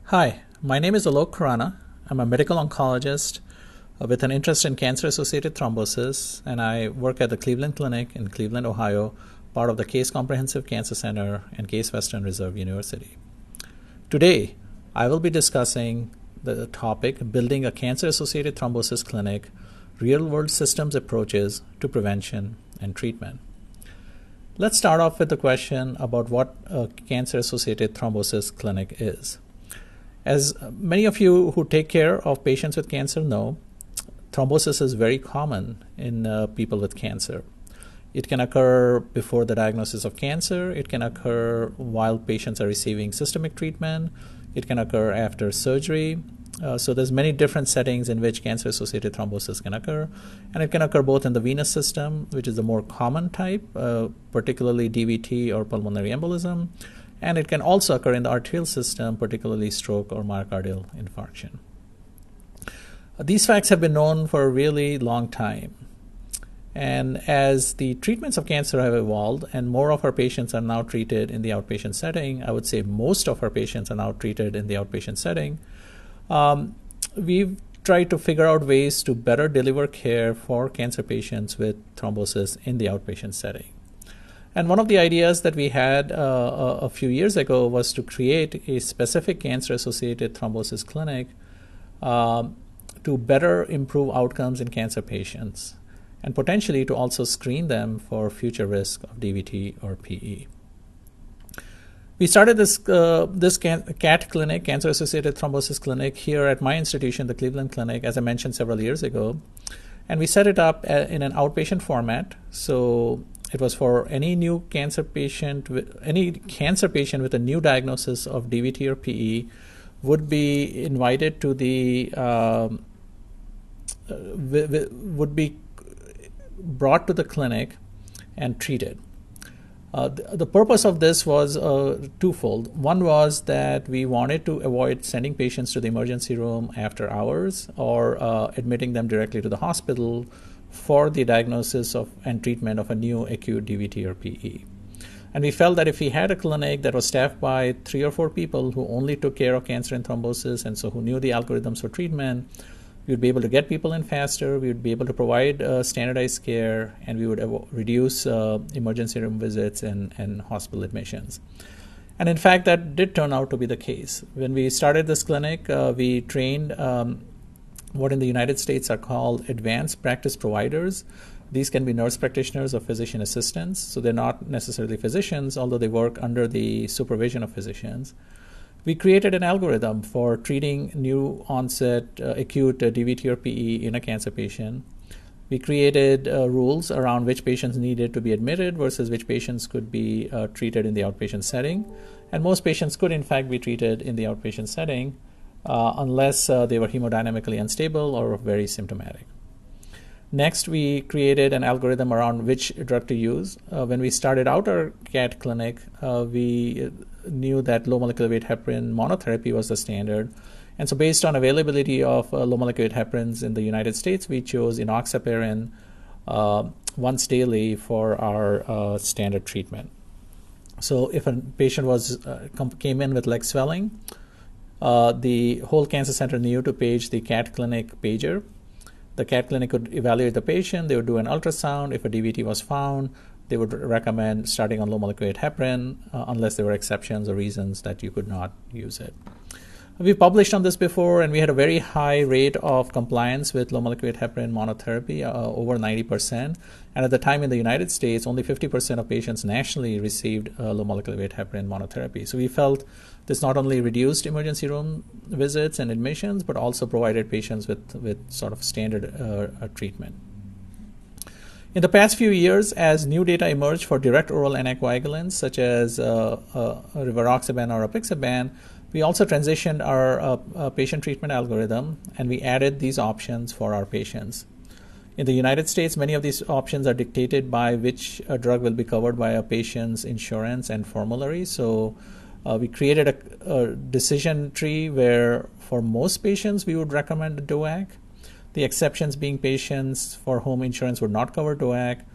Hi, my name is Alok Khurana. I'm a medical oncologist with an interest in cancer-associated thrombosis, and I work at the Cleveland Clinic in Cleveland, Ohio, part of the Case Comprehensive Cancer Center and Case Western Reserve University. Today, I will be discussing the topic, Building a Cancer-Associated Thrombosis Clinic, Real-World Systems Approaches to Prevention and Treatment. Let's start off with the question about what a cancer-associated thrombosis clinic is. As many of you who take care of patients with cancer know, thrombosis is very common in people with cancer. It can occur before the diagnosis of cancer. It can occur while patients are receiving systemic treatment. It can occur after surgery. So there's many different settings in which cancer-associated thrombosis can occur. And it can occur both in the venous system, which is the more common type, particularly DVT or pulmonary embolism. And it can also occur in the arterial system, particularly stroke or myocardial infarction. These facts have been known for a really long time. And as the treatments of cancer have evolved and more of our patients are now treated in the outpatient setting, I would say most of our patients are now treated in the outpatient setting, we've tried to figure out ways to better deliver care for cancer patients with thrombosis in the outpatient setting. And one of the ideas that we had a few years ago was to create a specific cancer-associated thrombosis clinic to better improve outcomes in cancer patients and potentially to also screen them for future risk of DVT or PE. We started this CAT clinic, Cancer-Associated Thrombosis Clinic, here at my institution, the Cleveland Clinic, as I mentioned several years ago. And we set it up in an outpatient format. So it was for any new cancer patient, any cancer patient with a new diagnosis of DVT or PE would be invited to would be brought to the clinic and treated. The purpose of this was twofold. One was that we wanted to avoid sending patients to the emergency room after hours or admitting them directly to the hospital for the diagnosis of and treatment of a new acute DVT or PE. And we felt that if we had a clinic that was staffed by 3 or 4 people who only took care of cancer and thrombosis and so who knew the algorithms for treatment, we would be able to get people in faster, we would be able to provide standardized care, and we would reduce emergency room visits and hospital admissions. And in fact, that did turn out to be the case. When we started this clinic, we trained what in the United States are called advanced practice providers. These can be nurse practitioners or physician assistants. So they're not necessarily physicians, although they work under the supervision of physicians. We created an algorithm for treating new onset acute DVT or PE in a cancer patient. We created rules around which patients needed to be admitted versus which patients could be treated in the outpatient setting. And most patients could, in fact, be treated in the outpatient setting unless they were hemodynamically unstable or very symptomatic. Next, we created an algorithm around which drug to use. When we started out our CAT clinic, we knew that low molecular weight heparin monotherapy was the standard. And so based on availability of low molecular weight heparins in the United States, we chose enoxaparin once daily for our standard treatment. So if a patient came in with leg swelling, the whole cancer center knew to page the CAT clinic pager. The CAT clinic would evaluate the patient. They would do an ultrasound. If a DVT was found, they would recommend starting on low molecular weight heparin unless there were exceptions or reasons that you could not use it. We've published on this before, and we had a very high rate of compliance with low molecular weight heparin monotherapy, over 90%. And at the time in the United States, only 50% of patients nationally received low molecular weight heparin monotherapy. So we felt this not only reduced emergency room visits and admissions, but also provided patients with sort of standard treatment. In the past few years, as new data emerged for direct oral anticoagulants, such as rivaroxaban or apixaban, we also transitioned our patient treatment algorithm, and we added these options for our patients. In the United States, many of these options are dictated by which drug will be covered by a patient's insurance and formulary. So we created a decision tree where for most patients we would recommend a DOAC, the exceptions being patients for whom insurance would not cover DOAC,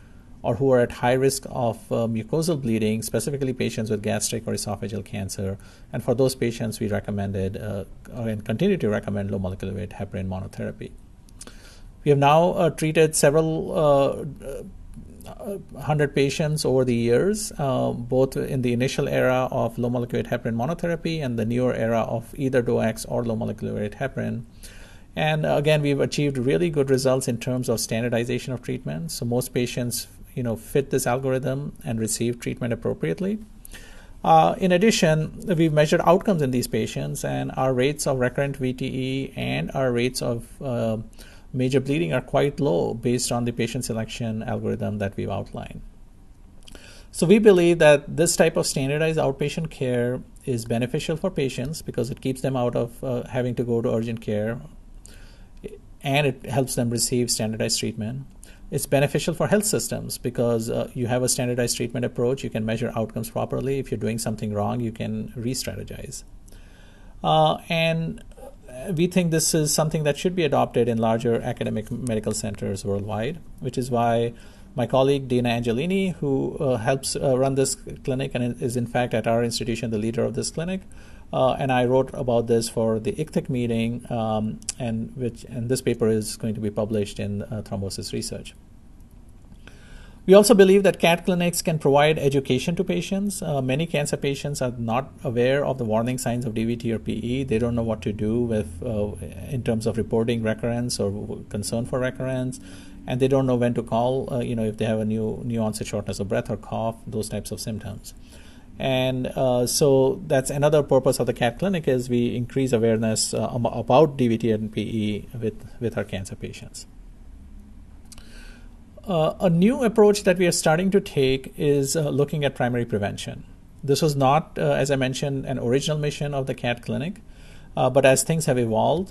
or who are at high risk of mucosal bleeding, specifically patients with gastric or esophageal cancer. And for those patients, we recommended and continue to recommend low molecular weight heparin monotherapy. We have now treated several 100 patients over the years, both in the initial era of low molecular weight heparin monotherapy and the newer era of either DOACs or low molecular weight heparin. And again, we've achieved really good results in terms of standardization of treatment. So most patients, fit this algorithm and receive treatment appropriately. In addition, we've measured outcomes in these patients, and our rates of recurrent VTE and our rates of major bleeding are quite low based on the patient selection algorithm that we've outlined. So we believe that this type of standardized outpatient care is beneficial for patients because it keeps them out of having to go to urgent care, and it helps them receive standardized treatment. It's beneficial for health systems because you have a standardized treatment approach. You can measure outcomes properly. If you're doing something wrong, you can re-strategize. And we think this is something that should be adopted in larger academic medical centers worldwide, which is why my colleague Dana Angelini, who helps run this clinic and is in fact at our institution the leader of this clinic, and I wrote about this for the ICTHIC meeting, and this paper is going to be published in Thrombosis Research. We also believe that CAT clinics can provide education to patients. Many cancer patients are not aware of the warning signs of DVT or PE. They don't know what to do with in terms of reporting recurrence or concern for recurrence, and they don't know when to call. If they have a new onset shortness of breath or cough, those types of symptoms. And so that's another purpose of the CAT clinic is we increase awareness about DVT and PE with our cancer patients. A new approach that we are starting to take is looking at primary prevention. This was not, as I mentioned, an original mission of the CAT clinic, but as things have evolved,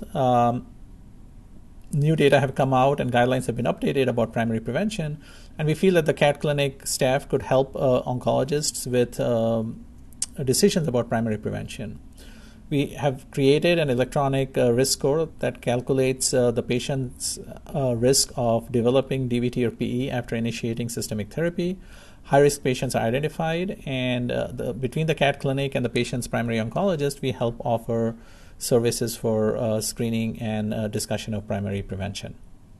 new data have come out and guidelines have been updated about primary prevention, and we feel that the CAT clinic staff could help oncologists with decisions about primary prevention. We have created an electronic risk score that calculates the patient's risk of developing DVT or PE after initiating systemic therapy. High-risk patients are identified, and between the CAT clinic and the patient's primary oncologist, we help offer services for screening and discussion of primary prevention.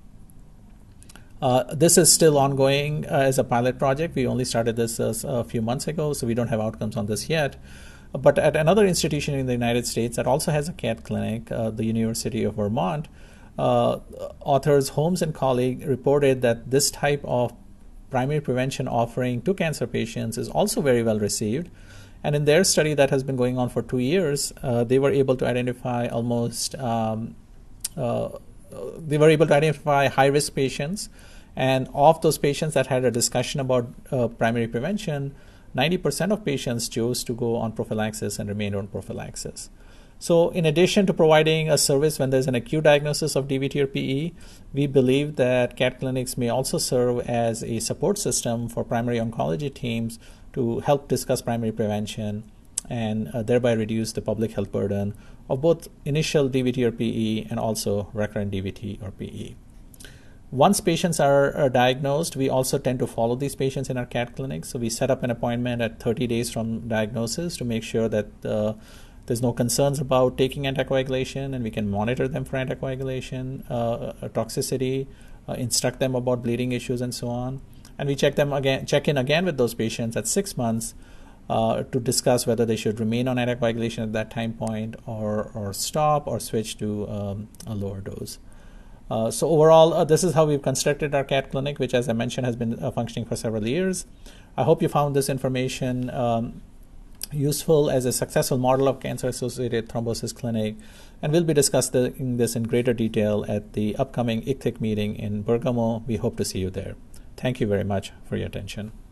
This is still ongoing as a pilot project. We only started this a few months ago, so we don't have outcomes on this yet. But at another institution in the United States that also has a CAT clinic, the University of Vermont, authors Holmes and colleague reported that this type of primary prevention offering to cancer patients is also very well received. And in their study that has been going on for 2 years, they were able to identify high-risk patients. And of those patients that had a discussion about primary prevention, 90% of patients chose to go on prophylaxis and remained on prophylaxis. So in addition to providing a service when there's an acute diagnosis of DVT or PE, we believe that CAT clinics may also serve as a support system for primary oncology teams to help discuss primary prevention and thereby reduce the public health burden of both initial DVT or PE and also recurrent DVT or PE. Once patients are diagnosed, we also tend to follow these patients in our CAT clinic. So we set up an appointment at 30 days from diagnosis to make sure that there's no concerns about taking anticoagulation, and we can monitor them for anticoagulation, toxicity, instruct them about bleeding issues, and so on. And we check in again with those patients at 6 months to discuss whether they should remain on anticoagulation at that time point or stop or switch to a lower dose. So overall, this is how we've constructed our CAT clinic, which, as I mentioned, has been functioning for several years. I hope you found this information useful as a successful model of cancer-associated thrombosis clinic, and we'll be discussing this in greater detail at the upcoming ICTHIC meeting in Bergamo. We hope to see you there. Thank you very much for your attention.